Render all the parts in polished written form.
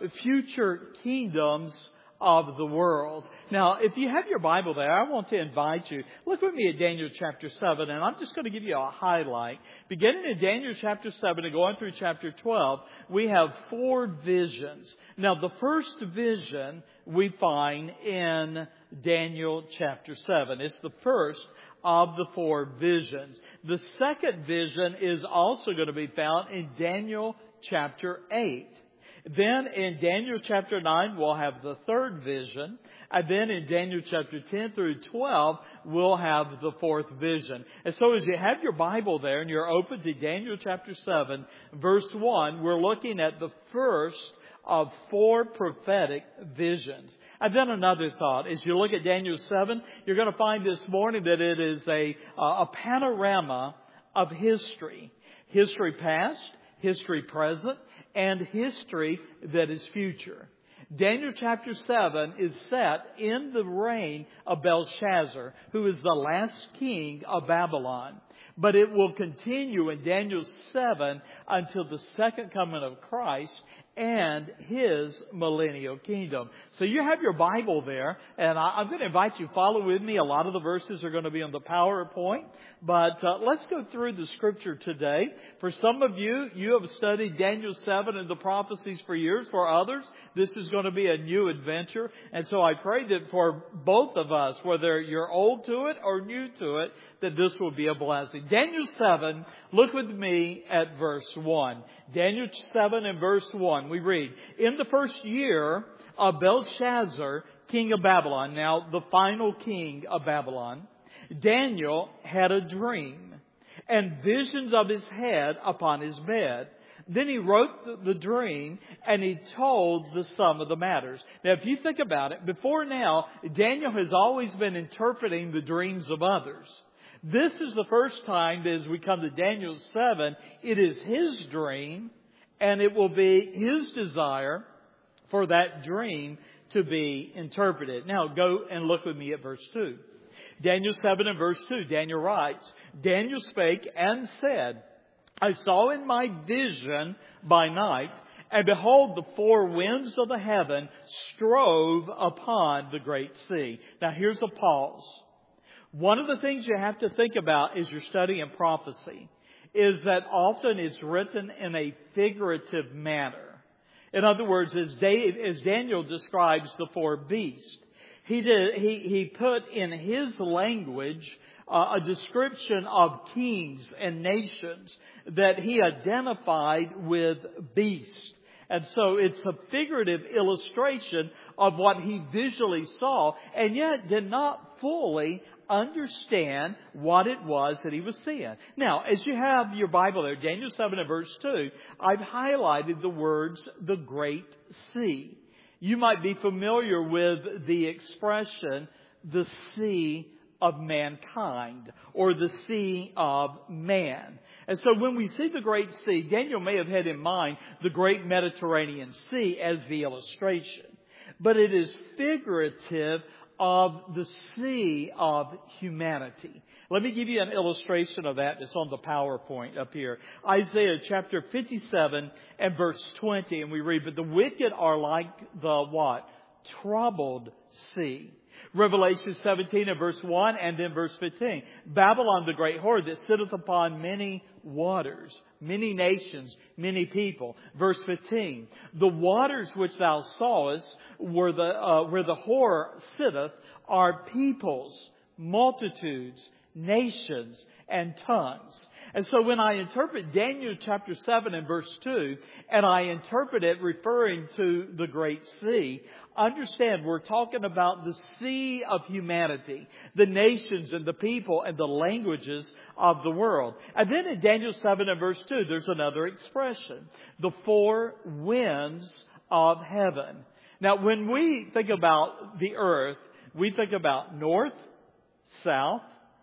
future kingdoms of the world. Now, if you have your Bible there, I want to invite you. Look with me at Daniel chapter 7, and I'm just going to give you a highlight. Beginning in Daniel chapter 7 and going through chapter 12, we have 4 visions. Now, the first vision we find in Daniel chapter 7. It's the first of the 4 visions. The second vision is also going to be found in Daniel chapter 8. Then in Daniel chapter 9, we'll have the third vision. And then in Daniel chapter 10 through 12, we'll have the 4th vision. And so as you have your Bible there and you're open to Daniel chapter 7, verse 1, we're looking at the first of 4 prophetic visions. And then another thought. As you look at Daniel 7, you're going to find this morning that it is a panorama of history. History past, history present, and history that is future. Daniel chapter 7 is set in the reign of Belshazzar, who is the last king of Babylon. But it will continue in Daniel 7 until the second coming of Christ and His millennial kingdom. So you have your Bible there, and I'm going to invite you to follow with me. A lot of the verses are going to be on the PowerPoint, but let's go through the Scripture today. For some of you, you have studied Daniel 7 and the prophecies for years. For others, this is going to be a new adventure, and so I pray that for both of us, whether you're old to it or new to it, that this will be a blessing. Daniel 7, look with me at verse 1. Daniel 7 and verse 1, we read, "In the first year of Belshazzar, king of Babylon," now the final king of Babylon, "Daniel had a dream and visions of his head upon his bed. Then he wrote the dream and he told the sum of the matters." Now, if you think about it, before now, Daniel has always been interpreting the dreams of others. This is the first time that as we come to Daniel 7, it is his dream, and it will be his desire for that dream to be interpreted. Now go and look with me at verse 2. Daniel 7 and verse 2, Daniel writes, "Daniel spake and said, I saw in my vision by night, and behold, the 4 winds of the heaven strove upon the great sea." Now here's a pause. One of the things you have to think about as you're studying prophecy is that often it's written in a figurative manner. In other words, as Daniel describes the 4 beasts, he put in his language a description of kings and nations that he identified with beasts. And so it's a figurative illustration of what he visually saw, and yet did not fully understand what it was that he was seeing. Now, as you have your Bible there, Daniel 7 and verse 2, I've highlighted the words, the Great Sea. You might be familiar with the expression, the sea of mankind, or the sea of man. And so when we see the Great Sea, Daniel may have had in mind the Great Mediterranean Sea as the illustration. But it is figurative of the sea of humanity. Let me give you an illustration of that. It's on the PowerPoint up here. Isaiah chapter 57 and verse 20, and we read, "But the wicked are like the" what? "Troubled sea." Revelation 17 and verse 1 and then verse 15. "Babylon the great whore that sitteth upon many waters," many nations, many people. Verse 15. "The waters which thou sawest where the whore sitteth are peoples, multitudes, nations, and tongues." And so when I interpret Daniel chapter 7 and verse 2, and I interpret it referring to the Great Sea, understand we're talking about the sea of humanity, the nations and the people and the languages of the world. And then in Daniel 7 and verse 2, there's another expression, the 4 winds of heaven. Now, when we think about the earth, we think about north, south,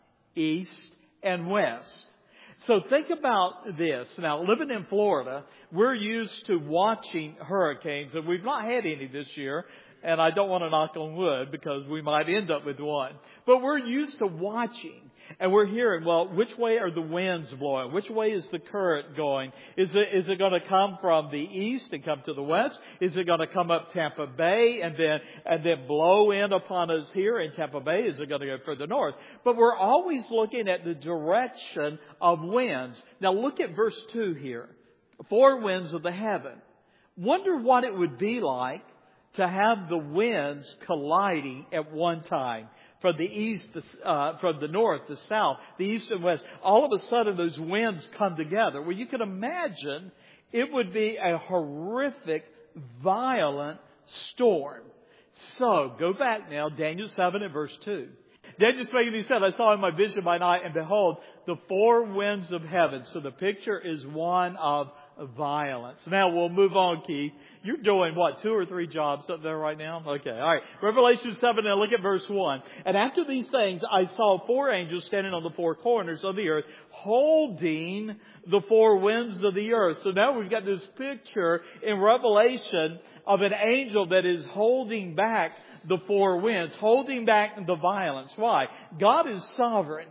east, and west. So think about this. Now, living in Florida, we're used to watching hurricanes, and we've not had any this year. And I don't want to knock on wood because we might end up with one. But we're used to watching. And we're hearing, well, which way are the winds blowing? Which way is the current going? Is it going to come from the east and come to the west? Is it going to come up Tampa Bay and then blow in upon us here in Tampa Bay? Is it going to go further north? But we're always looking at the direction of winds. Now look at verse 2 here. 4 winds of the heaven. Wonder what it would be like to have the winds colliding at one time. From the east, from the north, the south, the east and west. All of a sudden those winds come together. Well, you can imagine it would be a horrific, violent storm. So, go back now, Daniel 7 and verse 2. Daniel spake and he said, I saw in my vision by night, and behold, the 4 winds of heaven. So the picture is one of violence. Now we'll move on, Keith. You're doing what, 2 or 3 jobs up there right now? Okay, all right. Revelation 7, and look at verse 1. And after these things, I saw 4 angels standing on the 4 corners of the earth, holding the 4 winds of the earth. So now we've got this picture in Revelation of an angel that is holding back the 4 winds, holding back the violence. Why? God is sovereign.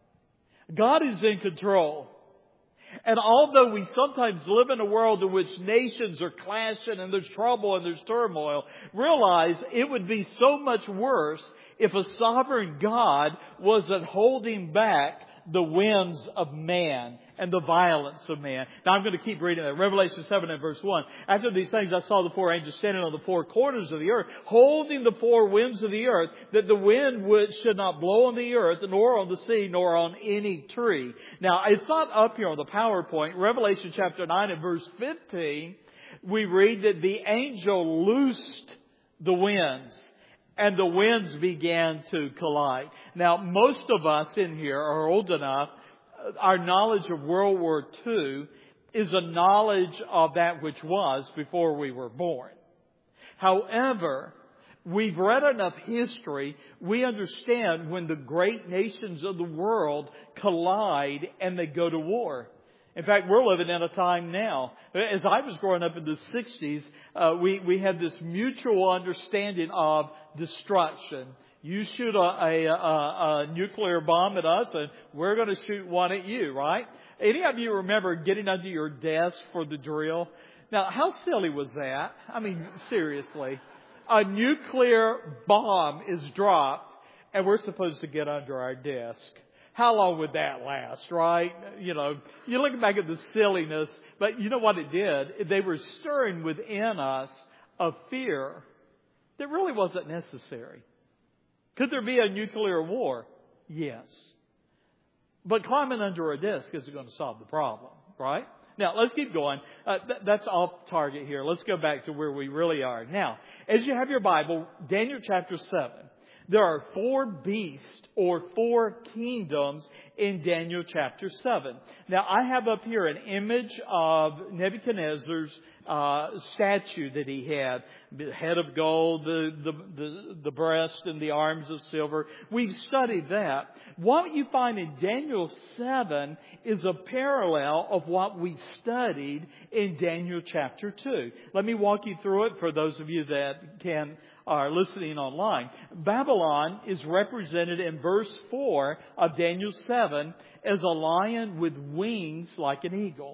God is in control. And although we sometimes live in a world in which nations are clashing and there's trouble and there's turmoil, realize it would be so much worse if a sovereign God wasn't holding back the winds of man and the violence of man. Now I'm going to keep reading that. Revelation 7 and verse 1. After these things I saw the 4 angels standing on the 4 corners of the earth, holding the 4 winds of the earth, that the wind should not blow on the earth, nor on the sea, nor on any tree. Now it's not up here on the PowerPoint. Revelation chapter 9 and verse 15, we read that the angel loosed the winds, and the winds began to collide. Now, most of us in here are old enough. Our knowledge of World War II is a knowledge of that which was before we were born. However, we've read enough history. We understand when the great nations of the world collide and they go to war. In fact, we're living in a time now. As I was growing up in the 60s, we had this mutual understanding of destruction. You shoot a nuclear bomb at us and we're going to shoot one at you, right? Any of you remember getting under your desk for the drill? Now, how silly was that? I mean, seriously. A nuclear bomb is dropped and we're supposed to get under our desk. How long would that last, right? You know, you look back at the silliness, but you know what it did? They were stirring within us a fear that really wasn't necessary. Could there be a nuclear war? Yes. But climbing under a desk isn't going to solve the problem, right? Now, let's keep going. That's off target here. Let's go back to where we really are. Now, as you have your Bible, Daniel chapter 7. There are 4 beasts or 4 kingdoms in Daniel chapter 7. Now, I have up here an image of Nebuchadnezzar's statue that he had. The head of gold, the breast and the arms of silver. We've studied that. What you find in Daniel 7 is a parallel of what we studied in Daniel chapter 2. Let me walk you through it for those of you that are listening online. Babylon is represented in verse 4 of Daniel 7 as a lion with wings like an eagle.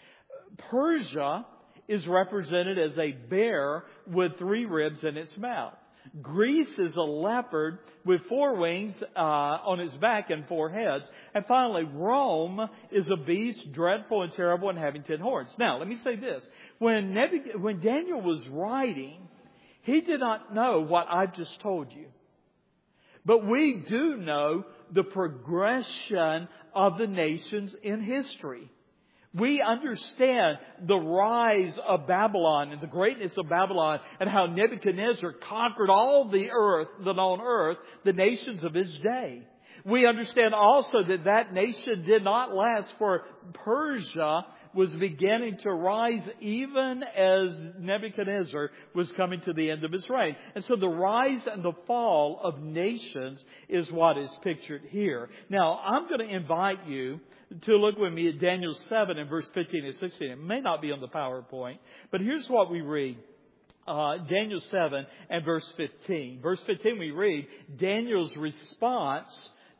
Persia is represented as a bear with 3 ribs in its mouth. Greece is a leopard with 4 wings on its back and 4 heads. And finally, Rome is a beast dreadful and terrible and having 10 horns. Now, let me say this. When Daniel was writing, he did not know what I've just told you. But we do know the progression of the nations in history. We understand the rise of Babylon and the greatness of Babylon and how Nebuchadnezzar conquered all the earth, the known earth, the nations of his day. We understand also that that nation did not last, for Persia was beginning to rise even as Nebuchadnezzar was coming to the end of his reign. And so the rise and the fall of nations is what is pictured here. Now, I'm going to invite you to look with me at Daniel 7 and verse 15 and 16. It may not be on the PowerPoint, but here's what we read. Daniel 7 and verse 15. Verse 15 we read Daniel's response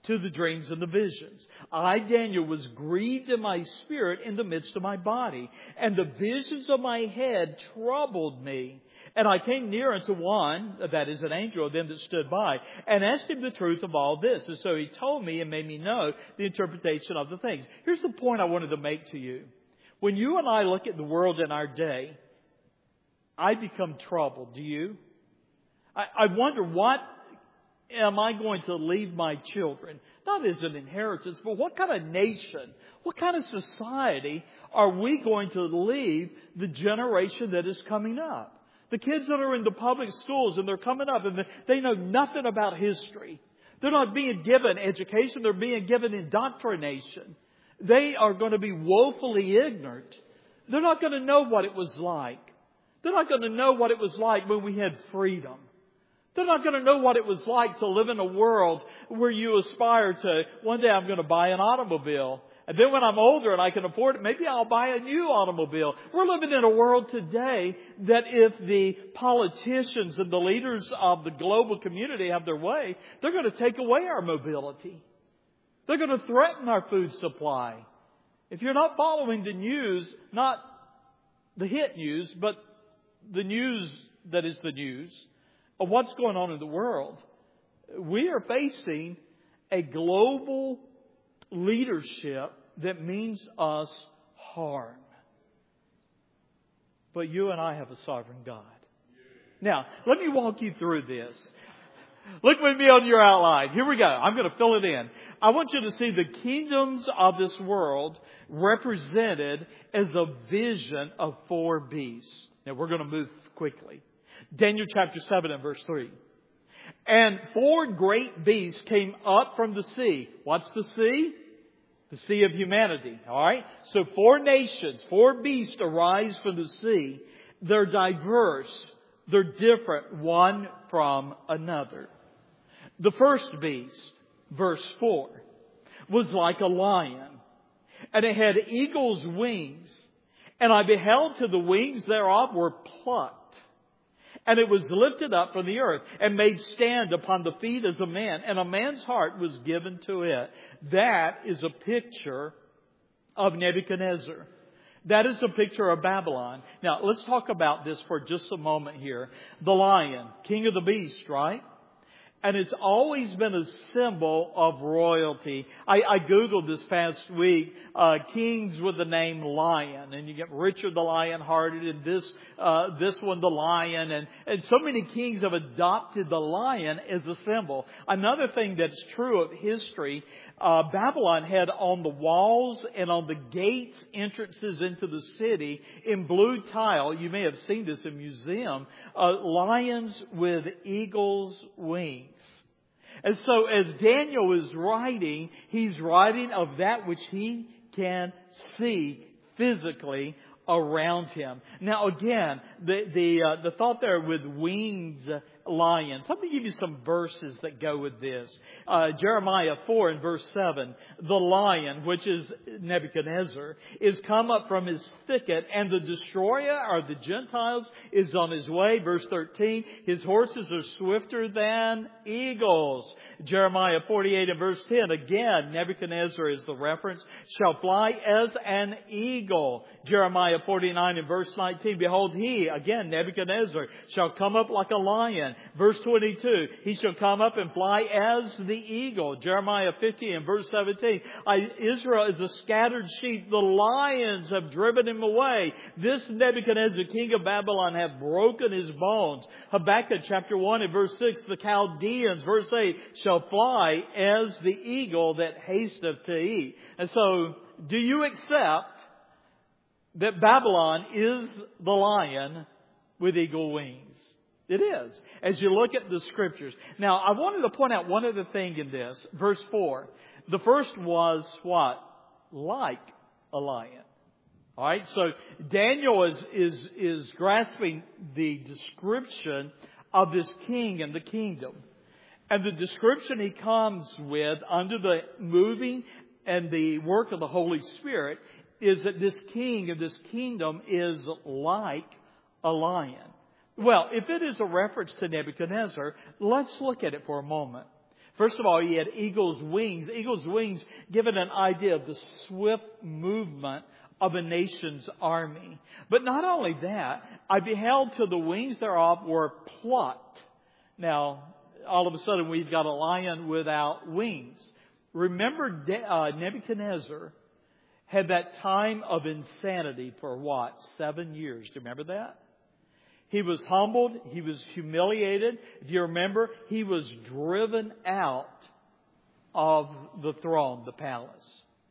to the dreams and the visions. I, Daniel, was grieved in my spirit in the midst of my body, and the visions of my head troubled me. And I came near unto one, that is an angel of them that stood by, and asked him the truth of all this. And so he told me and made me know the interpretation of the things. Here's the point I wanted to make to you. When you and I look at the world in our day, I become troubled. Do you? I wonder, what am I going to leave my children? Not as an inheritance, but what kind of nation, what kind of society are we going to leave the generation that is coming up? The kids that are in the public schools and they're coming up and they know nothing about history. They're not being given education. They're being given indoctrination. They are going to be woefully ignorant. They're not going to know what it was like. They're not going to know what it was like when we had freedom. They're not going to know what it was like to live in a world where you aspire to, one day I'm going to buy an automobile. And then when I'm older and I can afford it, maybe I'll buy a new automobile. We're living in a world today that if the politicians and the leaders of the global community have their way, they're going to take away our mobility. They're going to threaten our food supply. If you're not following the news, not the hit news, but the news that is the news of what's going on in the world, we are facing a global leadership that means us harm. But you and I have a sovereign God. Now, let me walk you through this. Look with me on your outline. Here we go. I'm going to fill it in. I want you to see the kingdoms of this world represented as a vision of 4 beasts. Now, we're going to move quickly. Daniel chapter 7 and verse 3. And 4 great beasts came up from the sea. What's the sea? The sea of humanity. All right? So 4 nations, 4 beasts arise from the sea. They're diverse. They're different one from another. The first beast, verse 4, was like a lion, and it had eagle's wings. And I beheld till the wings thereof were plucked. And it was lifted up from the earth and made stand upon the feet as a man. And a man's heart was given to it. That is a picture of Nebuchadnezzar. That is a picture of Babylon. Now, let's talk about this for just a moment here. The lion, king of the beast, right? And it's always been a symbol of royalty. I Googled this past week, kings with the name Lion. And you get Richard the Lion-Hearted and this one the Lion. And so many kings have adopted the lion as a symbol. Another thing that's true of history, Babylon had on the walls and on the gates entrances into the city in blue tile, you may have seen this in museum, lions with eagle's wings. And so as Daniel is writing, he's writing of that which he can see physically around him. Now again, the thought there with wings lions. Let me give you some verses that go with this. Jeremiah 4 and verse 7. The lion, which is Nebuchadnezzar, is come up from his thicket, and the destroyer, or the Gentiles, is on his way. Verse 13. His horses are swifter than eagles. Jeremiah 48 and verse 10. Again, Nebuchadnezzar is the reference. Shall fly as an eagle. Jeremiah 49 and verse 19. Behold, he, again, Nebuchadnezzar, shall come up like a lion. Verse 22, he shall come up and fly as the eagle. Jeremiah 50 and verse 17, Israel is a scattered sheep. The lions have driven him away. This Nebuchadnezzar, king of Babylon, hath broken his bones. Habakkuk chapter 1 and verse 6, the Chaldeans, verse 8, shall fly as the eagle that hasteth to eat. And so, do you accept that Babylon is the lion with eagle wings? It is, as you look at the Scriptures. Now, I wanted to point out one other thing in this. Verse 4. The first was what? Like a lion. All right, so Daniel is grasping the description of this king and the kingdom. And the description he comes with under the moving and the work of the Holy Spirit is that this king and this kingdom is like a lion. Well, if it is a reference to Nebuchadnezzar, let's look at it for a moment. First of all, he had eagle's wings. Eagle's wings give it an idea of the swift movement of a nation's army. But not only that, I beheld till the wings thereof were plucked. Now, all of a sudden we've got a lion without wings. Remember, Nebuchadnezzar had that time of insanity for what? 7 years. Do you remember that? He was humbled. He was humiliated. Do you remember? He was driven out of the throne, the palace.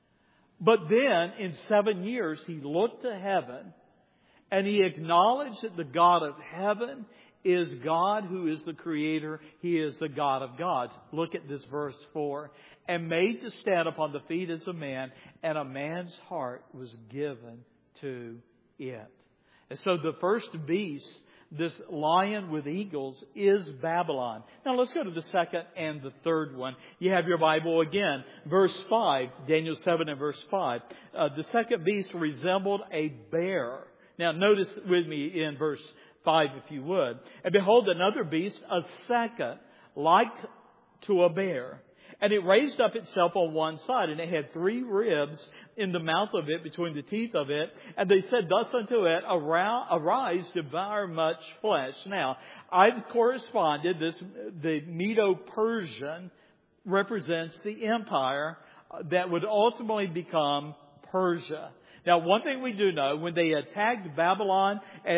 But then, in 7 years, he looked to heaven and he acknowledged that the God of heaven is God who is the Creator. He is the God of gods. Look at this verse 4. And made to stand upon the feet as a man, and a man's heart was given to it. And so the first beast, this lion with eagles, is Babylon. Now let's go to the second and the third one. You have your Bible again. Verse 5, Daniel 7 and verse 5. The second beast resembled a bear. Now notice with me in verse 5 if you would. And behold, another beast, a second, like to a bear. And it raised up itself on one side, and it had 3 ribs in the mouth of it, between the teeth of it. And they said thus unto it, Arise, devour much flesh. Now, I've corresponded the Medo-Persian represents the empire that would ultimately become Persia. Now, one thing we do know, when they attacked Babylon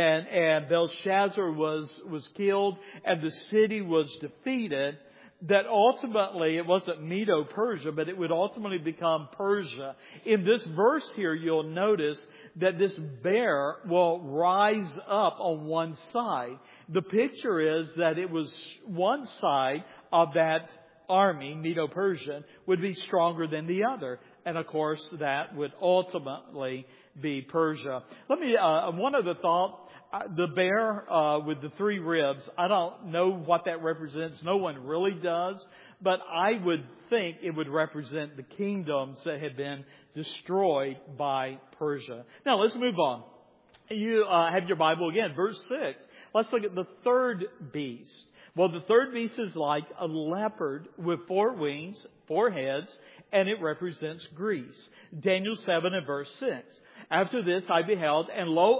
and Belshazzar was killed and the city was defeated, that ultimately it wasn't Medo-Persia, but it would ultimately become Persia. In this verse here, you'll notice that this bear will rise up on one side. The picture is that it was one side of that army, Medo-Persian, would be stronger than the other. And of course, that would ultimately be Persia. Let me, one other thought. The bear with the 3 ribs, I don't know what that represents. No one really does. But I would think it would represent the kingdoms that had been destroyed by Persia. Now let's move on. You have your Bible again, verse 6. Let's look at the third beast. Well, the third beast is like a leopard with 4 wings, 4 heads, and it represents Greece. Daniel 7 and verse 6. After this I beheld, and lo,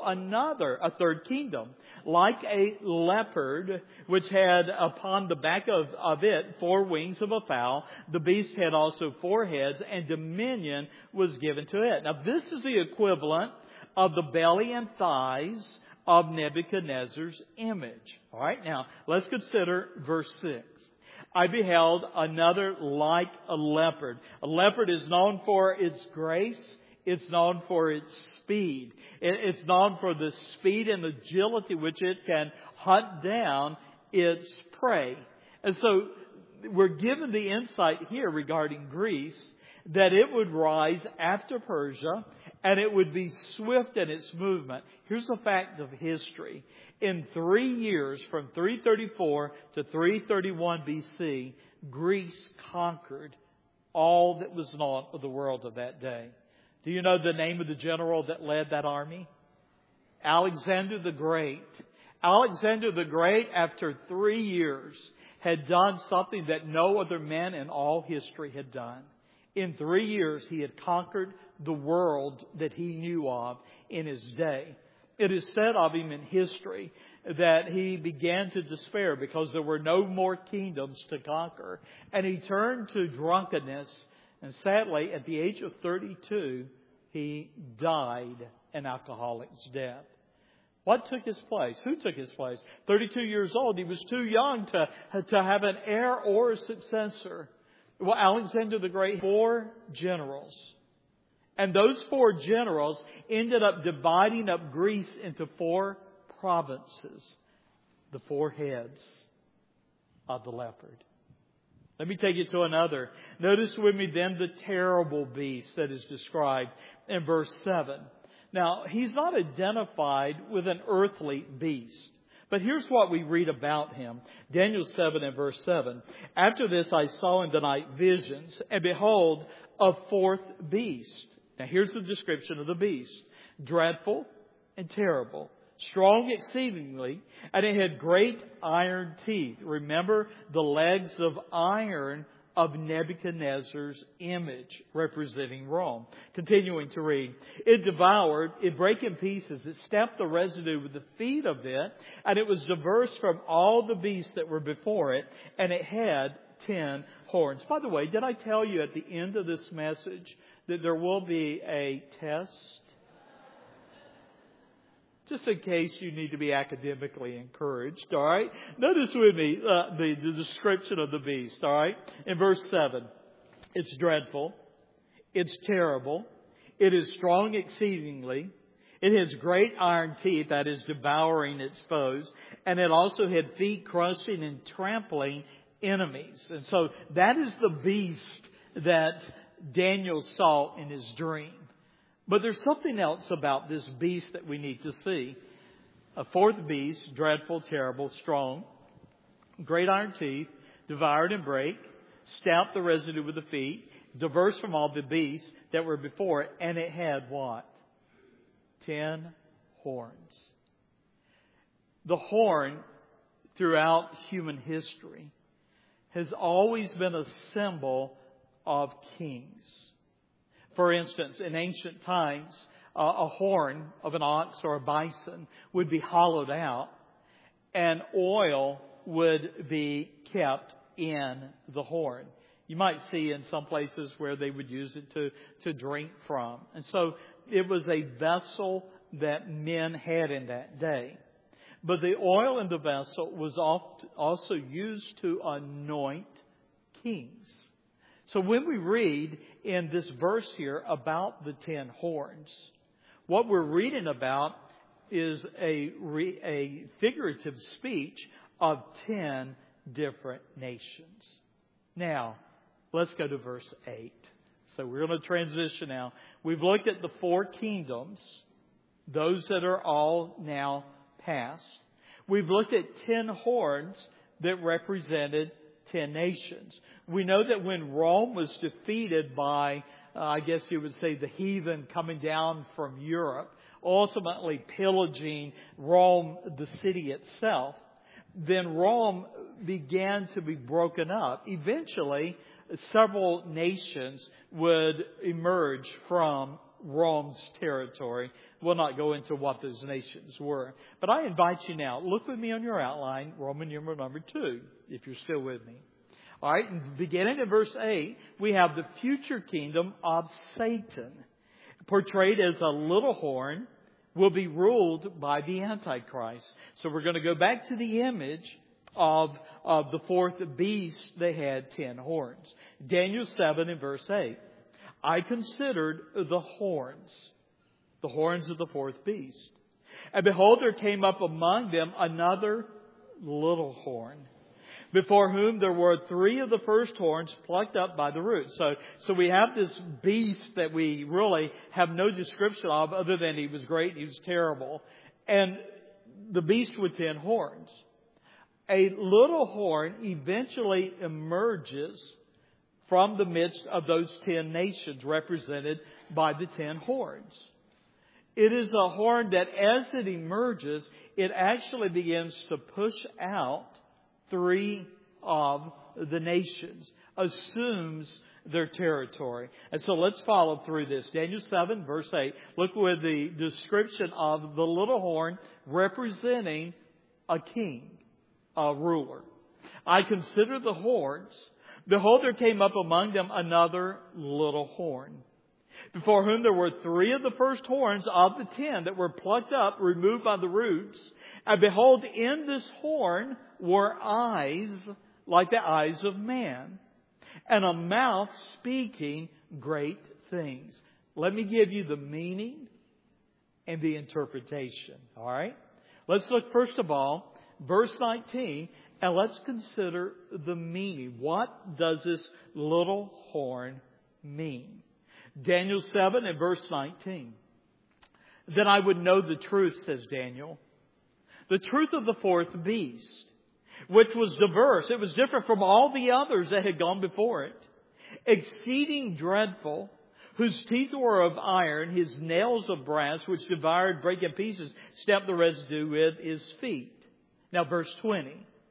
a third kingdom, like a leopard, which had upon the back of it 4 wings of a fowl. The beast had also 4 heads, and dominion was given to it. Now this is the equivalent of the belly and thighs of Nebuchadnezzar's image. All right, now let's consider verse 6. I beheld another like a leopard. A leopard is known for its grace. It's known for its speed. It's known for the speed and agility which it can hunt down its prey. And so we're given the insight here regarding Greece that it would rise after Persia and it would be swift in its movement. Here's a fact of history. In 3 years, from 334 to 331 BC, Greece conquered all that was known of the world of that day. Do you know the name of the general that led that army? Alexander the Great. Alexander the Great, after 3 years, had done something that no other man in all history had done. In 3 years, he had conquered the world that he knew of in his day. It is said of him in history that he began to despair because there were no more kingdoms to conquer. And he turned to drunkenness. And sadly, at the age of 32, he died an alcoholic's death. What took his place? Who took his place? 32 years old. He was too young to have an heir or a successor. Well, Alexander the Great, 4 generals. And those 4 generals ended up dividing up Greece into 4 provinces. The 4 heads of the leopard. Let me take you to another. Notice with me then the terrible beast that is described in verse 7. Now, he's not identified with an earthly beast. But here's what we read about him. Daniel 7 and verse 7. After this I saw in the night visions, and behold, a 4th beast. Now here's the description of the beast. Dreadful and terrible, strong exceedingly, and it had great iron teeth. Remember, the legs of iron of Nebuchadnezzar's image representing Rome. Continuing to read. It devoured, it brake in pieces, it stamped the residue with the feet of it, and it was diverse from all the beasts that were before it, and it had 10 horns. By the way, did I tell you at the end of this message that there will be a test? Just in case you need to be academically encouraged, all right? Notice with me the description of the beast, all right? In verse 7, it's dreadful, it's terrible, it is strong exceedingly, it has great iron teeth, that is devouring its foes, and it also had feet crushing and trampling enemies. And so that is the beast that Daniel saw in his dream. But there's something else about this beast that we need to see. A fourth beast, dreadful, terrible, strong, great iron teeth, devoured and brake, stamped the residue with the feet, diverse from all the beasts that were before it, and it had what? 10 horns. The horn, throughout human history, has always been a symbol of kings. For instance, in ancient times, a horn of an ox or a bison would be hollowed out and oil would be kept in the horn. You might see in some places where they would use it to drink from. And so it was a vessel that men had in that day. But the oil in the vessel was also used to anoint kings. So when we read in this verse here about the 10 horns, what we're reading about is a figurative speech of 10 different nations. Now, let's go to verse 8. So we're going to transition now. We've looked at the 4 kingdoms, those that are all now past. We've looked at 10 horns that represented 10 nations. We know that when Rome was defeated by, I guess you would say, the heathen coming down from Europe, ultimately pillaging Rome, the city itself, then Rome began to be broken up. Eventually, several nations would emerge from Rome's territory. We'll not go into what those nations were. But I invite you now, look with me on your outline, Roman numeral number 2, if you're still with me. All right, and beginning in verse 8, we have the future kingdom of Satan, portrayed as a little horn, will be ruled by the Antichrist. So we're going to go back to the image of the fourth beast. They had 10 horns. Daniel 7 and verse 8. I considered the horns of the fourth beast. And behold, there came up among them another little horn, before whom there were 3 of the first horns plucked up by the roots. So we have this beast that we really have no description of other than he was great and he was terrible. And the beast with 10 horns. A little horn eventually emerges from the midst of those 10 nations represented by the 10 horns. It is a horn that as it emerges, it actually begins to push out 3 of the nations, assumes their territory. And so let's follow through this. Daniel 7 verse 8. Look with the description of the little horn representing a king, a ruler. I consider the horns. Behold, there came up among them another little horn, before whom there were 3 of the first horns of the 10 that were plucked up, removed by the roots. And behold, in this horn were eyes like the eyes of man, and a mouth speaking great things. Let me give you the meaning and the interpretation. All right? Let's look first of all, verse 19, and let's consider the meaning. What does this little horn mean? Daniel 7 and verse 19. Then I would know the truth, says Daniel, the truth of the fourth beast, which was diverse. It was different from all the others that had gone before it. Exceeding dreadful, whose teeth were of iron, his nails of brass, which devoured, brake in pieces, stamped the residue with his feet. Now verse 20.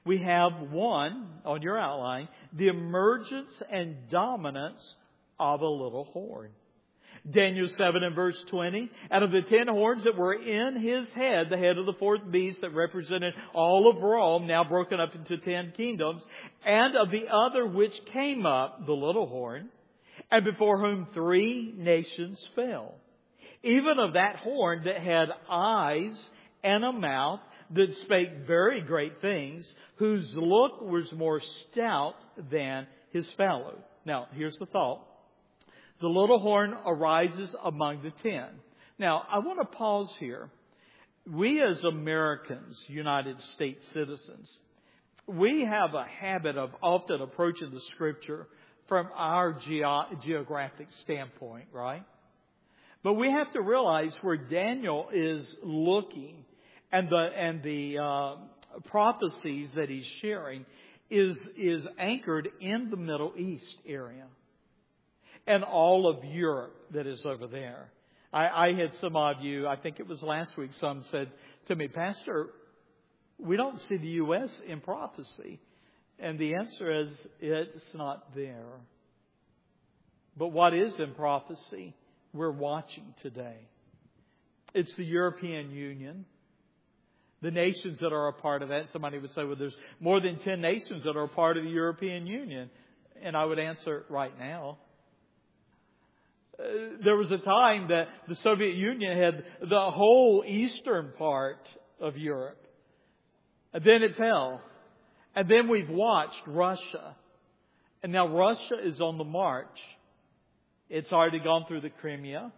We have one, on your outline, the emergence and dominance of a little horn. Daniel 7 and verse 20, out of the 10 horns that were in his head, the head of the fourth beast that represented all of Rome, now broken up into 10 kingdoms, and of the other which came up, the little horn, and before whom 3 nations fell. Even of that horn that had eyes and a mouth, that spake very great things, whose look was more stout than his fellow. Now, here's the thought. The little horn arises among the 10. Now, I want to pause here. We as Americans, United States citizens, we have a habit of often approaching the Scripture from our geographic standpoint, right? But we have to realize where Daniel is looking and the prophecies that he's sharing is anchored in the Middle East area and all of Europe that is over there. I had some of you, I think it was last week, some said to me, Pastor, we don't see the U.S. in prophecy. And the answer is, it's not there. But what is in prophecy, we're watching today. It's the European Union. The nations that are a part of that. Somebody would say, well, there's more than 10 nations that are a part of the European Union. And I would answer, right now. There was a time that the Soviet Union had the whole eastern part of Europe. And then it fell. And then we've watched Russia. And now Russia is on the march. It's already gone through the Crimea.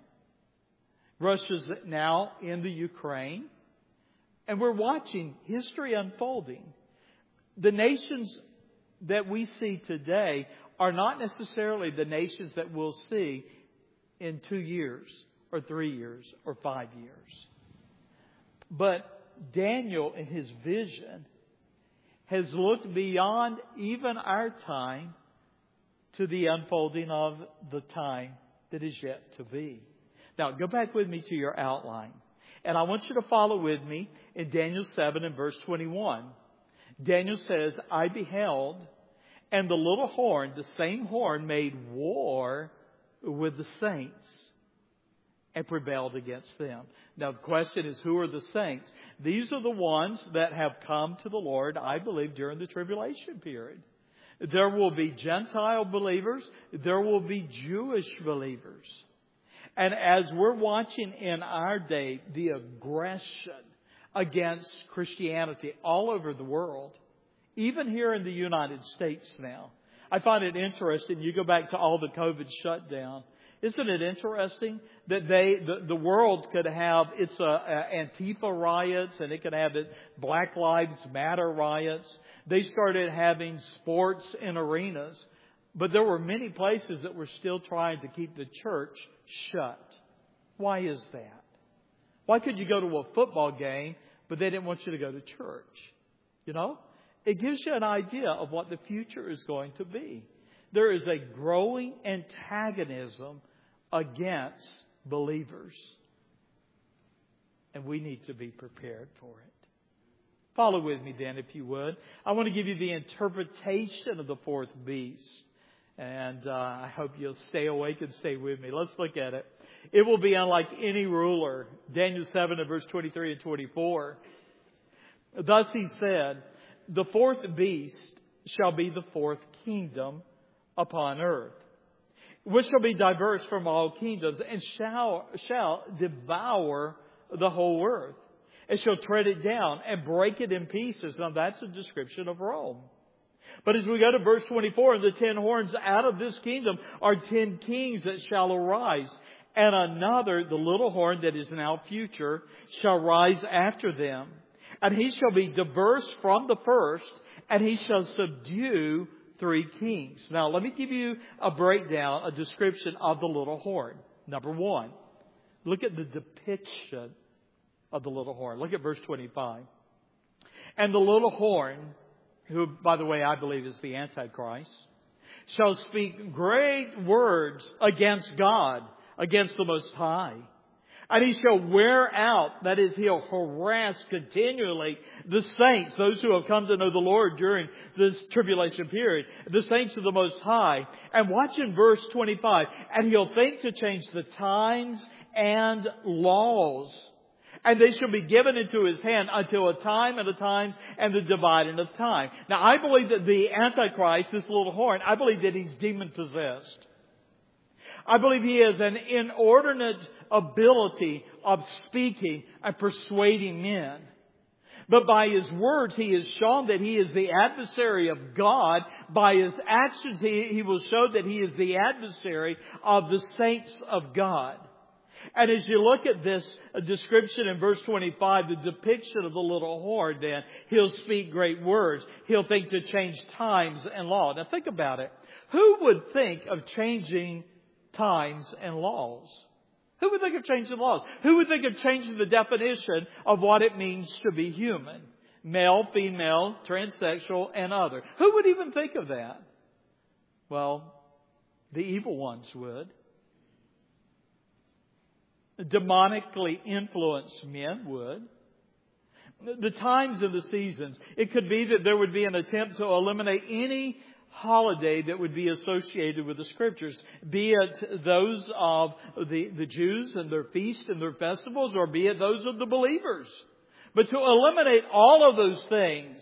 Russia's now in the Ukraine. And we're watching history unfolding. The nations that we see today are not necessarily the nations that we'll see in 2 years or 3 years or 5 years. But Daniel, in his vision, has looked beyond even our time to the unfolding of the time that is yet to be. Now, go back with me to your outline. And I want you to follow with me in Daniel 7 and verse 21. Daniel says, I beheld, and the little horn, the same horn, made war with the saints and prevailed against them. Now the question is, who are the saints? These are the ones that have come to the Lord, I believe, during the tribulation period. There will be Gentile believers. There will be Jewish believers. And as we're watching in our day the aggression against Christianity all over the world, even here in the United States now, I find it interesting. You go back to all the COVID shutdown. Isn't it interesting that the world could have its Antifa riots, and it could have it Black Lives Matter riots. They started having sports in arenas. But there were many places that were still trying to keep the church shut. Why is that? Why could you go to a football game, but they didn't want you to go to church? You know? It gives you an idea of what the future is going to be. There is a growing antagonism against believers. And we need to be prepared for it. Follow with me then, if you would. I want to give you the interpretation of the fourth beast. And I hope you'll stay awake and stay with me. Let's look at it. It will be unlike any ruler. Daniel 7 and verse 23 and 24. Thus he said, the fourth beast shall be the fourth kingdom upon earth, which shall be diverse from all kingdoms, and shall devour the whole earth, and shall tread it down and break it in pieces. Now that's a description of Rome. But as we go to verse 24, the 10 horns out of this kingdom are 10 kings that shall arise. And another, the little horn that is now future, shall rise after them. And he shall be diverse from the first, and he shall subdue 3 kings. Now let me give you a breakdown, a description of the little horn. Number 1, look at the depiction of the little horn. Look at verse 25. And the little horn, who, by the way, I believe is the Antichrist, shall speak great words against God, against the Most High, And he shall wear out, that is, he'll harass continually the saints, those who have come to know the Lord during this tribulation period, the saints of the Most High. And watch in verse 25, and he'll think to change the times and laws. And they shall be given into his hand until a time and a times and the dividing of time. Now I believe that the Antichrist, this little horn, I believe that he's demon possessed. I believe he has an inordinate ability of speaking and persuading men. But by his words, he has shown that he is the adversary of God. By his actions, he will show that he is the adversary of the saints of God. And as you look at this description in verse 25, the depiction of the little horn, then, he'll speak great words. He'll think to change times and law. Now think about it. Who would think of changing times and laws? Who would think of changing laws? Who would think of changing the definition of what it means to be human? Male, female, transsexual, and other. Who would even think of that? Well, the evil ones would. Demonically influenced men would. The times of the seasons. It could be that there would be an attempt to eliminate any holiday that would be associated with the Scriptures, be it those of the Jews and their feasts and their festivals, or be it those of the believers. But to eliminate all of those things,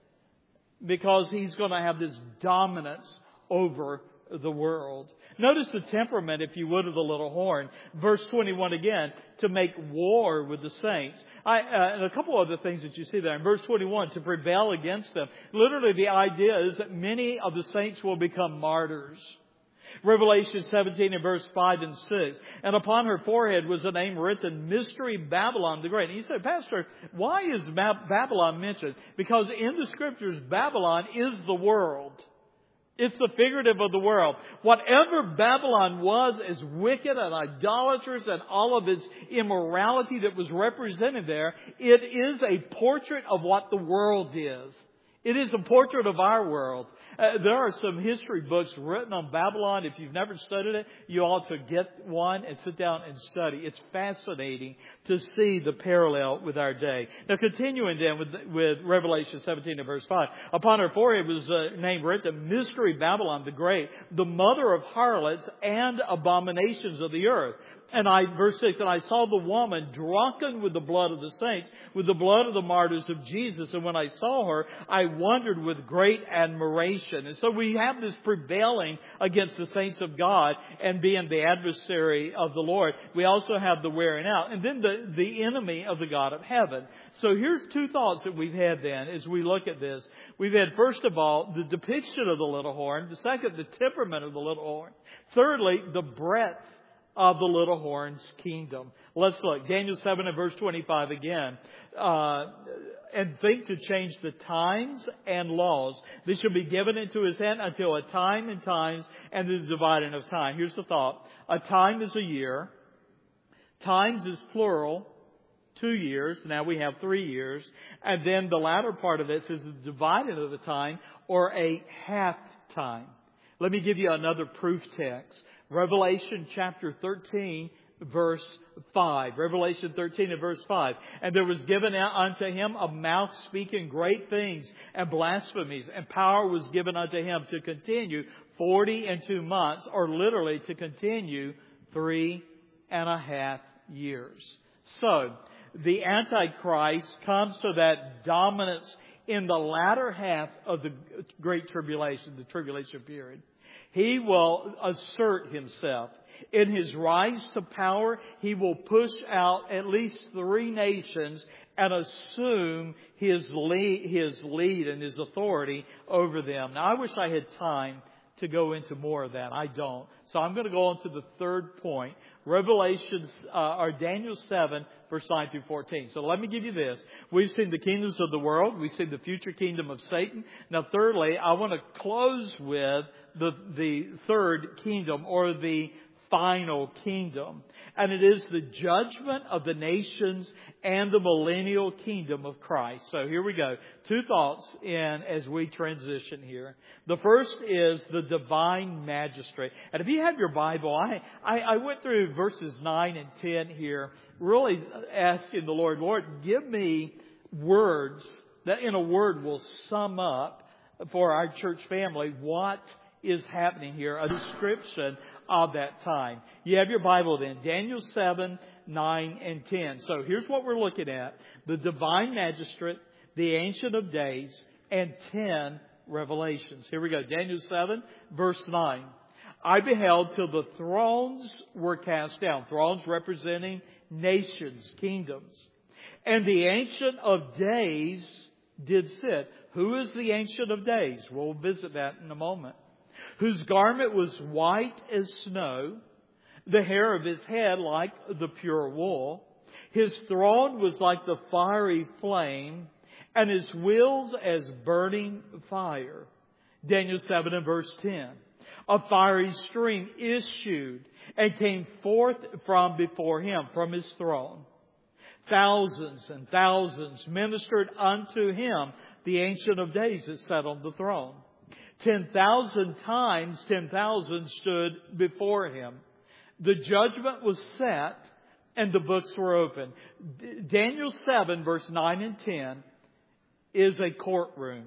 because he's going to have this dominance over the world. Notice the temperament, if you would, of the little horn. Verse 21 again, to make war with the saints. And a couple other things that you see there. In verse 21, to prevail against them. Literally the idea is that many of the saints will become martyrs. Revelation 17 and verse 5 and 6. And upon her forehead was a name written, Mystery Babylon the Great. And you say, Pastor, why is Babylon mentioned? Because in the Scriptures, Babylon is the world. It's the figurative of the world. Whatever Babylon was as wicked and idolatrous and all of its immorality that was represented there, it is a portrait of what the world is. It is a portrait of our world. There are some history books written on Babylon. If you've never studied it, you ought to get one and sit down and study. It's fascinating to see the parallel with our day. Now, continuing then with Revelation 17 and verse 5. Upon her forehead was a name written, Mystery Babylon the Great, the mother of harlots and abominations of the earth. And verse 6, and I saw the woman drunken with the blood of the saints, with the blood of the martyrs of Jesus. And when I saw her, I wondered with great admiration. And so we have this prevailing against the saints of God and being the adversary of the Lord. We also have the wearing out. And then the enemy of the God of heaven. So here's two thoughts that we've had then as we look at this. We've had, first of all, the depiction of the little horn. The second, the temperament of the little horn. Thirdly, the breadth of the little horn's kingdom. Let's look. Daniel 7 and verse 25 again. And think to change the times and laws. They shall be given into his hand until a time and times and the dividing of time. Here's the thought. A time is a year. Times is plural. 2 years. Now we have 3 years. And then the latter part of it says the dividing of the time, or a half time. Let me give you another proof text. Revelation chapter 13, verse 5. Revelation 13 and verse 5. And there was given unto him a mouth speaking great things and blasphemies, and power was given unto him to continue 42 months, or literally to continue 3.5 years. So, the Antichrist comes to that dominance in the latter half of the Great Tribulation, the tribulation period. He will assert himself. In his rise to power, he will push out at least 3 nations and assume his lead and his authority over them. Now, I wish I had time to go into more of that. I don't. So I'm going to go on to the third point. Daniel 7, verse 9 through 14. So let me give you this. We've seen the kingdoms of the world. We've seen the future kingdom of Satan. Now, thirdly, I want to close with the third kingdom, or the final kingdom. And it is the judgment of the nations and the millennial kingdom of Christ. So here we go. Two thoughts as we transition here. The first is the divine magistrate. And if you have your Bible, I went through verses 9 and 10 here, really asking the Lord, give me words that in a word will sum up for our church family what is happening here, a description of that time. You have your Bible then, Daniel 7, 9, and 10. So here's what we're looking at. The divine magistrate, the Ancient of Days, and 10 revelations. Here we go. Daniel 7, verse 9. I beheld till the thrones were cast down. Thrones representing nations, kingdoms. And the Ancient of Days did sit. Who is the Ancient of Days? We'll visit that in a moment. Whose garment was white as snow, the hair of his head like the pure wool. His throne was like the fiery flame, and his wheels as burning fire. Daniel 7 and verse 10. A fiery stream issued and came forth from before him, from his throne. Thousands and thousands ministered unto him, the Ancient of Days that sat on the throne. 10,000 times 10,000 stood before him. The judgment was set and the books were opened. Daniel 7 verse 9 and 10 is a courtroom.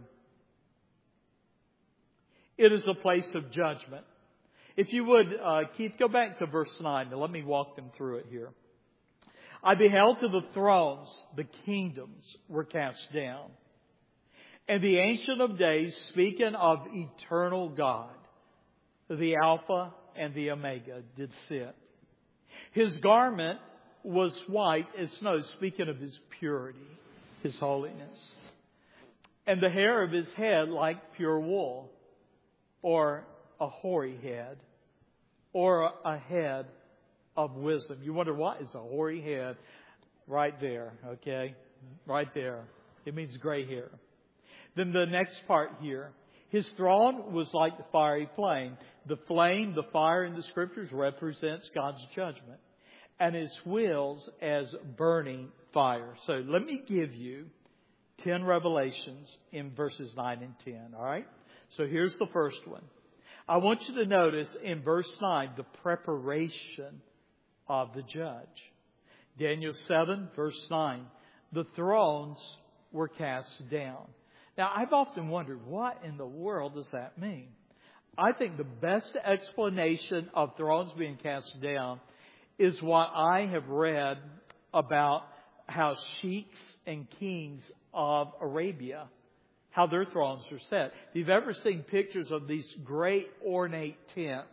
It is a place of judgment. If you would, Keith, go back to verse 9 and let me walk them through it here. I beheld till the thrones, the kingdoms were cast down. And the Ancient of Days, speaking of eternal God, the Alpha and the Omega, did sit. His garment was white as snow, speaking of His purity, His holiness. And the hair of His head like pure wool, or a hoary head, or a head of wisdom. You wonder, what is a hoary head? Right there, okay? Right there. It means gray hair. Then the next part here. His throne was like the fiery flame. The flame, the fire in the Scriptures represents God's judgment. And His wheels as burning fire. So let me give you 10 revelations in verses 9 and 10. All right? So here's the first one. I want you to notice in verse 9 the preparation of the judge. Daniel 7 verse 9. The thrones were cast down. Now, I've often wondered, what in the world does that mean? I think the best explanation of thrones being cast down is what I have read about how sheiks and kings of Arabia, how their thrones are set. If you've ever seen pictures of these great ornate tents,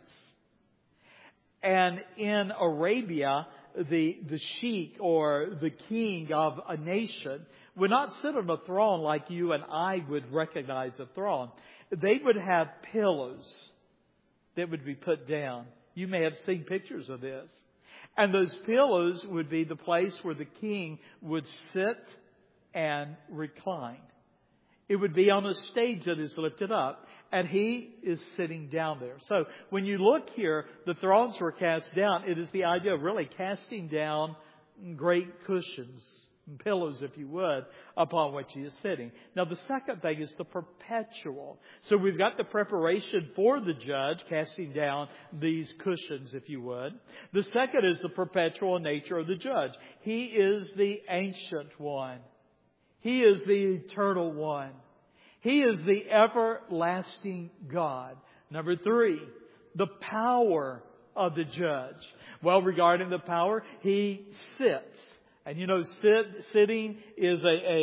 and in Arabia, the sheik or the king of a nation would not sit on a throne like you and I would recognize a throne. They would have pillows that would be put down. You may have seen pictures of this. And those pillows would be the place where the king would sit and recline. It would be on a stage that is lifted up, and he is sitting down there. So when you look here, the thrones were cast down. It is the idea of really casting down great cushions, pillows, if you would, upon which he is sitting. Now, the second thing is the perpetual. So we've got the preparation for the judge, casting down these cushions, if you would. The second is the perpetual nature of the judge. He is the ancient one. He is the eternal one. He is the everlasting God. Number 3, the power of the judge. Well, regarding the power, he sits. And you know, sitting is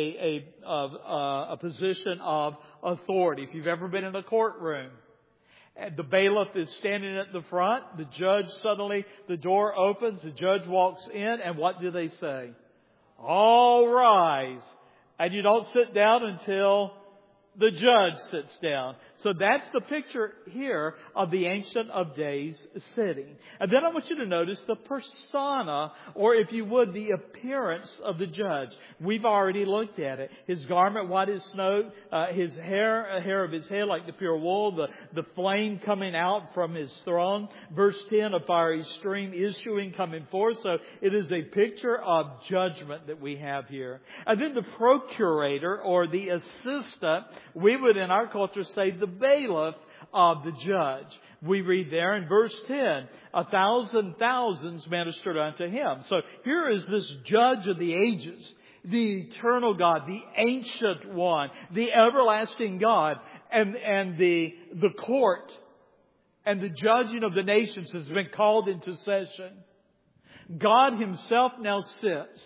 a position of authority. If you've ever been in a courtroom, and the bailiff is standing at the front, the judge suddenly, the door opens, the judge walks in, and what do they say? All rise. And you don't sit down until the judge sits down. So that's the picture here of the Ancient of Days sitting. And then I want you to notice the persona, or if you would, the appearance of the judge. We've already looked at it. His garment white as snow, his hair of his head like the pure wool, the flame coming out from his throne. Verse 10, a fiery stream issuing, coming forth. So it is a picture of judgment that we have here. And then the procurator, or the assistant, we would in our culture say the bailiff of the judge. We read there in verse 10, 1,000 thousands ministered unto him. So here is this judge of the ages, the eternal God, the ancient one, the everlasting God, and the court and the judging of the nations has been called into session. God Himself now sits.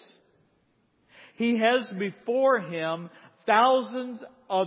He has before Him thousands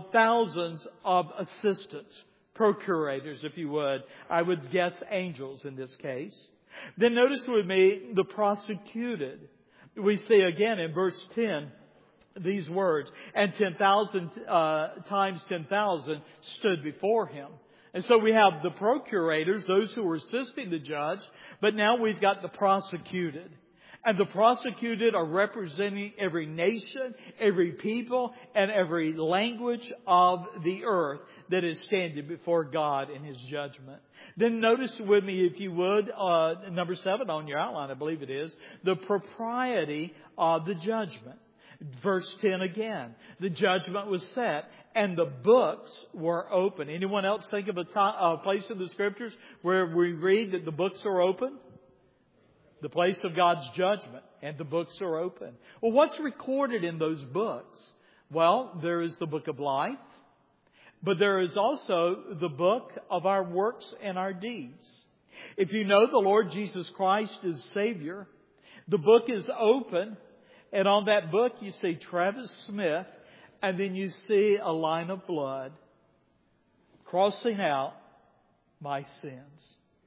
of assistants, procurators, if you would. I would guess angels in this case. Then notice with me the prosecuted. We see again in verse 10 these words, and 10,000 times 10,000 stood before Him. And so we have the procurators, those who were assisting the judge, but now we've got the prosecuted. And the prosecuted are representing every nation, every people, and every language of the earth that is standing before God in His judgment. Then notice with me, if you would, number 7 on your outline, I believe it is, the propriety of the judgment. Verse 10 again, the judgment was set and the books were open. Anyone else think of a place in the Scriptures where we read that the books are open? The place of God's judgment, and the books are open. Well, what's recorded in those books? Well, there is the book of life, but there is also the book of our works and our deeds. If you know the Lord Jesus Christ is Savior, the book is open, and on that book you see Travis Smith, and then you see a line of blood crossing out my sins.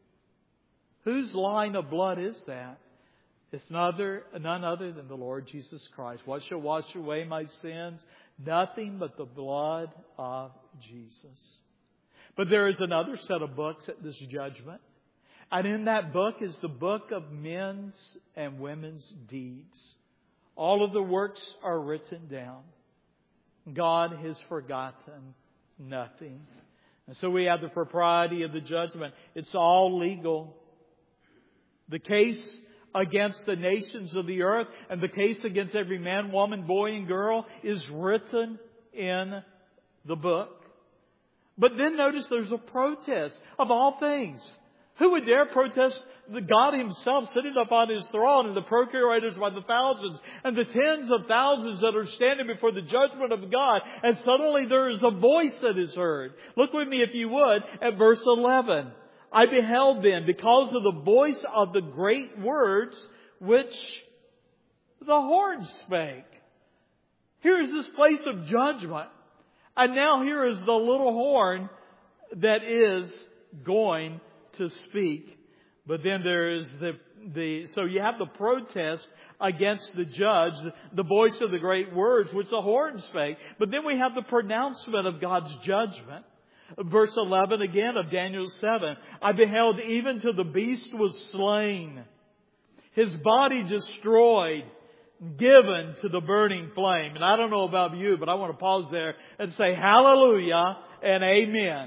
Whose line of blood is that? It's none other than the Lord Jesus Christ. What shall wash away my sins? Nothing but the blood of Jesus. But there is another set of books at this judgment. And in that book is the book of men's and women's deeds. All of the works are written down. God has forgotten nothing. And so we have the propriety of the judgment. It's all legal. The case against the nations of the earth and the case against every man, woman, boy, and girl is written in the book. But then notice there's a protest of all things. Who would dare protest the God Himself sitting upon His throne, and the procurators by the thousands and the tens of thousands that are standing before the judgment of God? And suddenly there is a voice that is heard. Look with me, if you would, at verse 11. I beheld then, because of the voice of the great words which the horn spake. Here is this place of judgment. And now here is the little horn that is going to speak. But then there is so you have the protest against the judge, the voice of the great words which the horn spake. But then we have the pronouncement of God's judgment. Verse 11 again of Daniel 7. I beheld even till the beast was slain, his body destroyed, given to the burning flame. And I don't know about you, but I want to pause there and say hallelujah and amen.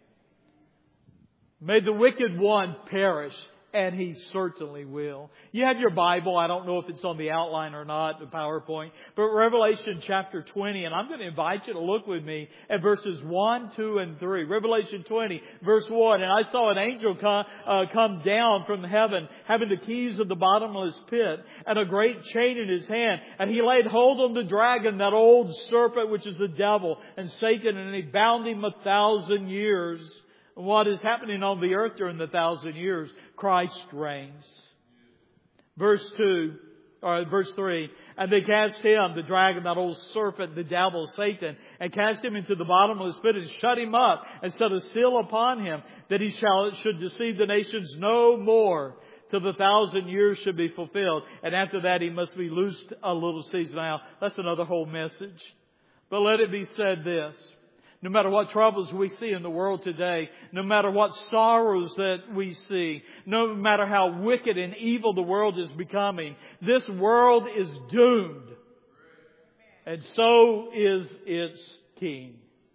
May the wicked one perish, and he certainly will. You have your Bible. I don't know if it's on the outline or not, the PowerPoint. But Revelation chapter 20, and I'm going to invite you to look with me at verses 1, 2, and 3. Revelation 20, verse 1. And I saw an angel come down from heaven, having the keys of the bottomless pit, and a great chain in his hand. And he laid hold on the dragon, that old serpent, which is the devil and Satan, and he bound him 1,000 years. What is happening on the earth during the 1,000 years? Christ reigns. Verse 3. And they cast him, the dragon, that old serpent, the devil, Satan, and cast him into the bottomless pit and shut him up and set a seal upon him, that he should deceive the nations no more till the 1,000 years should be fulfilled. And after that he must be loosed a little season. Now, that's another whole message. But let it be said this. No matter what troubles we see in the world today, no matter what sorrows that we see, no matter how wicked and evil the world is becoming, this world is doomed. And so is its king.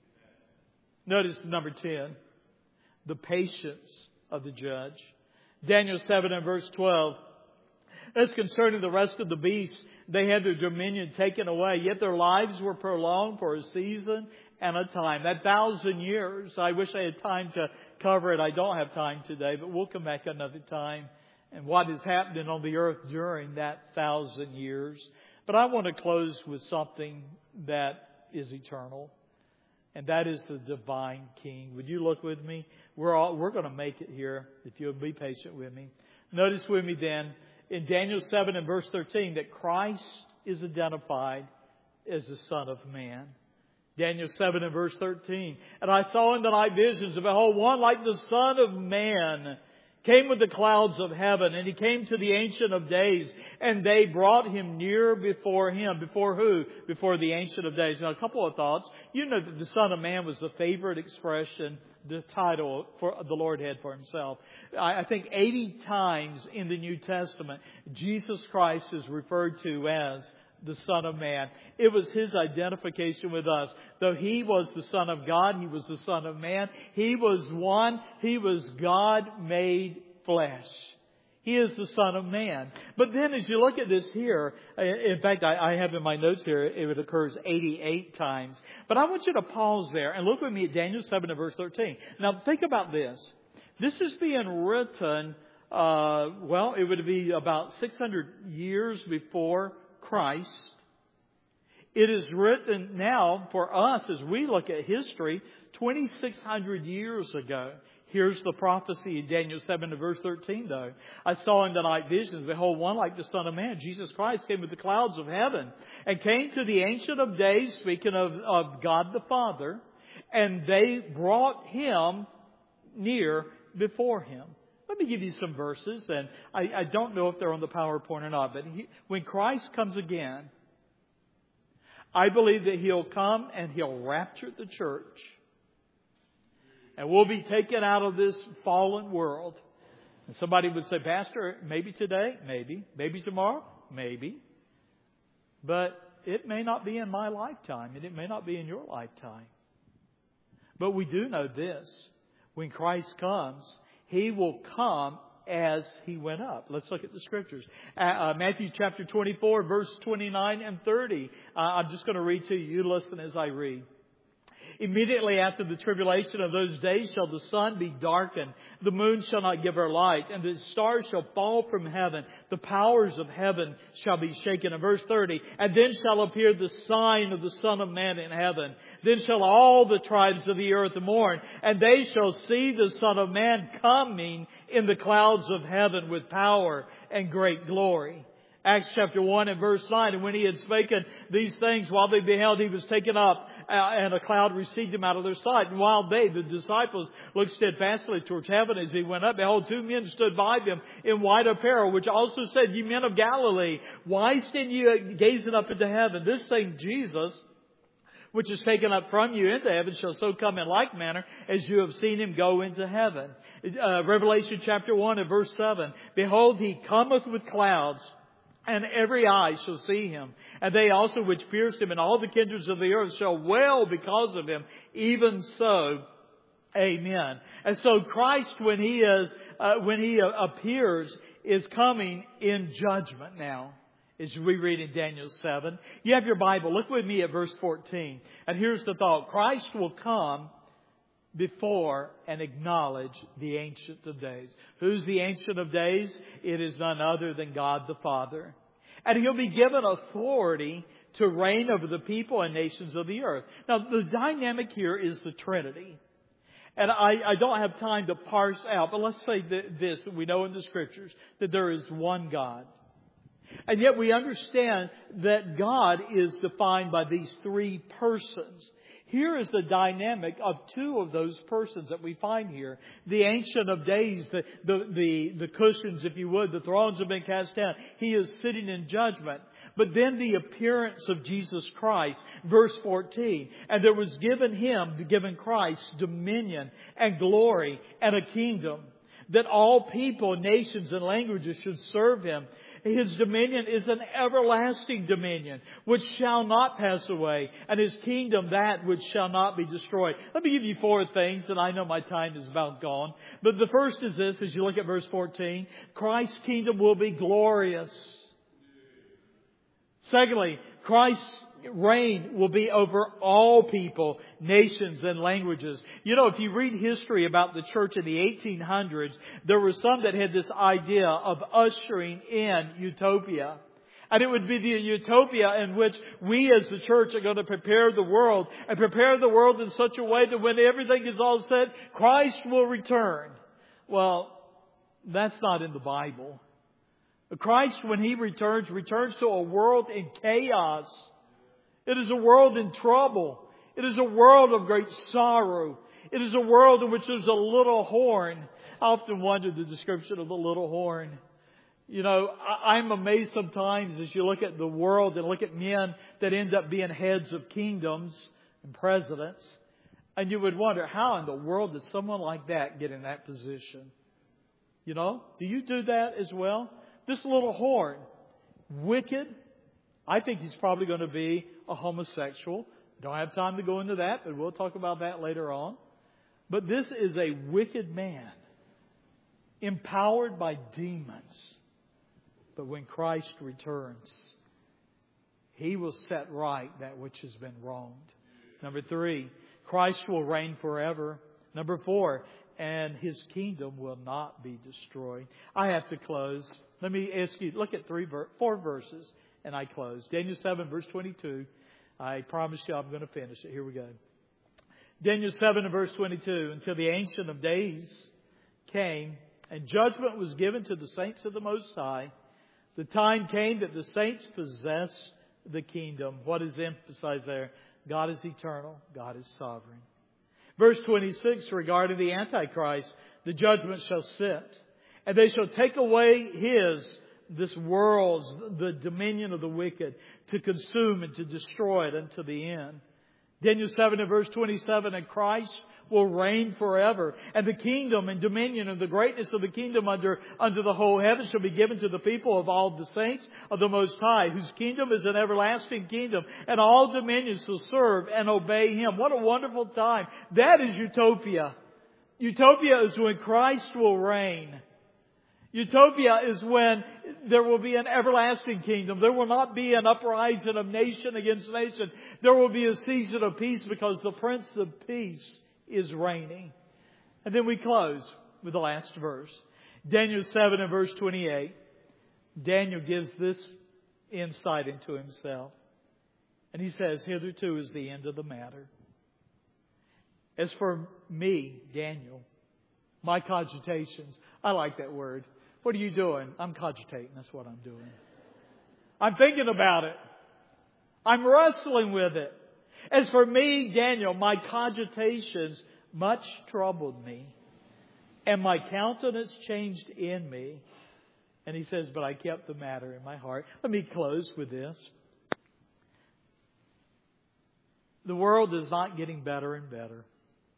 Notice number 10, the patience of the judge. Daniel 7 and verse 12. As concerning the rest of the beasts, they had their dominion taken away, yet their lives were prolonged for a season and a time. That 1,000 years, I wish I had time to cover it. I don't have time today, but we'll come back another time. And what is happening on the earth during that 1,000 years. But I want to close with something that is eternal. And that is the divine King. Would you look with me? We're going to make it here, if you'll be patient with me. Notice with me then, in Daniel 7 and verse 13, that Christ is identified as the Son of Man. Daniel 7 and verse 13. And I saw in the night visions, and behold, one like the Son of Man came with the clouds of heaven, and He came to the Ancient of Days, and they brought Him near before Him. Before who? Before the Ancient of Days. Now, a couple of thoughts. You know that the Son of Man was the favorite expression, the title for the Lord had for Himself. I think 80 times in the New Testament, Jesus Christ is referred to as the Son of Man. It was His identification with us. Though He was the Son of God, He was the Son of Man. He was one. He was God made flesh. He is the Son of Man. But then as you look at this here, in fact, I have in my notes here, it occurs 88 times. But I want you to pause there and look with me at Daniel 7 and verse 13. Now think about this. This is being written, it would be about 600 years before Christ. It is written now for us as we look at history 2,600 years ago. Here's the prophecy in Daniel 7 and verse 13 though. I saw in the night visions, behold, one like the Son of Man, Jesus Christ, came with the clouds of heaven and came to the Ancient of Days, speaking of God the Father, and they brought Him near before Him. Let me give you some verses, and I don't know if they're on the PowerPoint or not, but when Christ comes again, I believe that He'll come and He'll rapture the church. And we'll be taken out of this fallen world. And somebody would say, Pastor, maybe today, maybe. Maybe tomorrow, maybe. But it may not be in my lifetime, and it may not be in your lifetime. But we do know this. When Christ comes, He will come as He went up. Let's look at the Scriptures. Matthew chapter 24, verse 29 and 30. I'm just going to read to you. You listen as I read. Immediately after the tribulation of those days shall the sun be darkened, the moon shall not give her light, and the stars shall fall from heaven. The powers of heaven shall be shaken. In verse 30, and then shall appear the sign of the Son of Man in heaven. Then shall all the tribes of the earth mourn, and they shall see the Son of Man coming in the clouds of heaven with power and great glory. Acts chapter 1 and verse 9, and when He had spoken these things, while they beheld, He was taken up, and a cloud received Him out of their sight. And while they, the disciples, looked steadfastly towards heaven as He went up, behold, two men stood by them in white apparel, which also said, Ye men of Galilee, why stand ye gazing up into heaven? This same Jesus, which is taken up from you into heaven, shall so come in like manner as you have seen Him go into heaven. Revelation chapter 1 and verse 7, behold, He cometh with clouds, and every eye shall see Him. And they also which pierced Him, and all the kindreds of the earth shall wail because of Him. Even so, amen. And so Christ, when He appears, is coming in judgment now, as we read in Daniel 7. You have your Bible. Look with me at verse 14. And here's the thought. Christ will come before and acknowledge the Ancient of Days. Who's the Ancient of Days? It is none other than God the Father. And He'll be given authority to reign over the people and nations of the earth. Now, the dynamic here is the Trinity. And I don't have time to parse out, but let's say this, that we know in the Scriptures, that there is one God. And yet we understand that God is defined by these three persons. Here is the dynamic of two of those persons that we find here. The Ancient of Days, the cushions, if you would, the thrones have been cast down. He is sitting in judgment. But then the appearance of Jesus Christ, verse 14. And there was given Christ, dominion and glory and a kingdom, that all people, nations, and languages should serve Him. His dominion is an everlasting dominion, which shall not pass away, and His kingdom that which shall not be destroyed. Let me give you 4 things, and I know my time is about gone. But the first is this, as you look at verse 14, Christ's kingdom will be glorious. Secondly, Christ's reign will be over all people, nations, and languages. You know, if you read history about the church in the 1800s, there were some that had this idea of ushering in utopia. And it would be the utopia in which we as the church are going to prepare the world, and prepare the world in such a way that when everything is all said, Christ will return. Well, that's not in the Bible. Christ, when He returns to a world in chaos. It is a world in trouble. It is a world of great sorrow. It is a world in which there's a little horn. I often wonder the description of the little horn. You know, I'm amazed sometimes as you look at the world and look at men that end up being heads of kingdoms and presidents. And you would wonder, how in the world did someone like that get in that position? You know, do you do that as well? This little horn, wicked. I think he's probably going to be a homosexual. Don't have time to go into that, but we'll talk about that later on. But this is a wicked man, empowered by demons. But when Christ returns, He will set right that which has been wronged. Number 3, Christ will reign forever. Number 4, and His kingdom will not be destroyed. I have to close. Let me ask you, look at 4 verses. And I close. Daniel 7, verse 22. I promise you I'm going to finish it. Here we go. Daniel 7 and verse 22. Until the Ancient of Days came, and judgment was given to the saints of the Most High, the time came that the saints possess the kingdom. What is emphasized there? God is eternal. God is sovereign. Verse 26, regarding the Antichrist, the judgment shall sit, and they shall take away this world's, the dominion of the wicked, to consume and to destroy it unto the end. Daniel 7 and verse 27, and Christ will reign forever, and the kingdom and dominion and the greatness of the kingdom under the whole heaven shall be given to the people of all the saints of the Most High, whose kingdom is an everlasting kingdom, and all dominions shall serve and obey Him. What a wonderful time. That is utopia. Utopia is when Christ will reign. Utopia is when there will be an everlasting kingdom. There will not be an uprising of nation against nation. There will be a season of peace because the Prince of Peace is reigning. And then we close with the last verse. Daniel 7 and verse 28. Daniel gives this insight into himself. And he says, hitherto is the end of the matter. As for me, Daniel, my cogitations, I like that word. What are you doing? I'm cogitating. That's what I'm doing. I'm thinking about it. I'm wrestling with it. As for me, Daniel, my cogitations much troubled me, and my countenance changed in me. And he says, but I kept the matter in my heart. Let me close with this. The world is not getting better and better.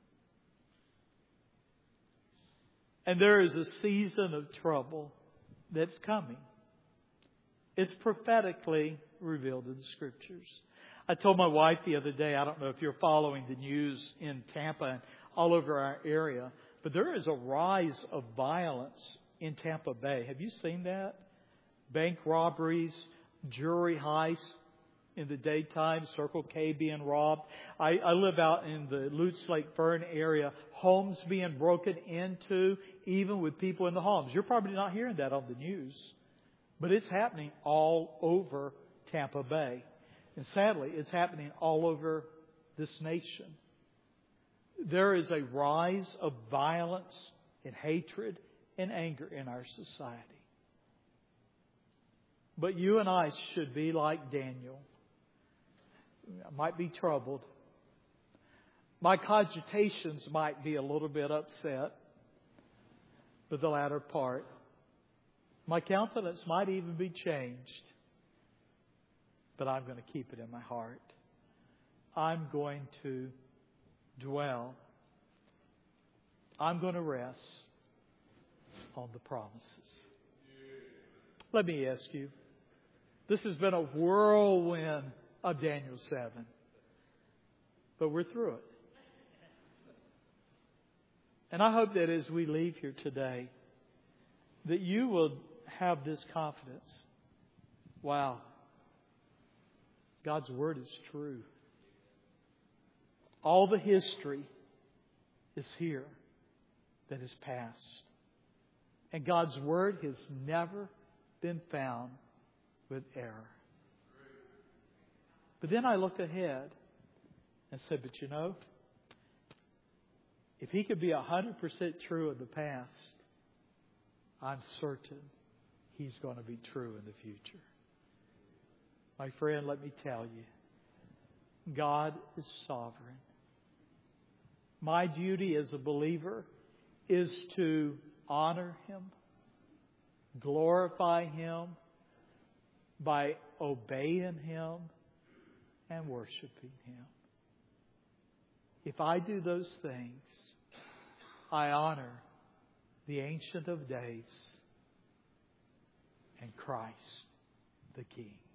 And there is a season of trouble that's coming. It's prophetically revealed in the Scriptures. I told my wife the other day, I don't know if you're following the news in Tampa and all over our area, but there is a rise of violence in Tampa Bay. Have you seen that? Bank robberies, jewelry heists in the daytime, Circle K being robbed. I live out in the Lutz Lake Fern area, homes being broken into, even with people in the homes. You're probably not hearing that on the news, but it's happening all over Tampa Bay. And sadly, it's happening all over this nation. There is a rise of violence and hatred and anger in our society. But you and I should be like Daniel. I might be troubled. My cogitations might be a little bit upset. But the latter part, my countenance might even be changed. but I'm going to keep it in my heart. I'm going to dwell. I'm going to rest on the promises. Let me ask you, this has been a whirlwind of Daniel 7, but we're through it. And I hope that as we leave here today, that you will have this confidence. Wow, God's Word is true. All the history is here that is past. And God's Word has never been found with error. But then I looked ahead and said, but you know, if He could be 100% true in the past, I'm certain He's going to be true in the future. My friend, let me tell you, God is sovereign. My duty as a believer is to honor Him, glorify Him by obeying Him and worshiping Him. If I do those things, I honor the Ancient of Days and Christ the King.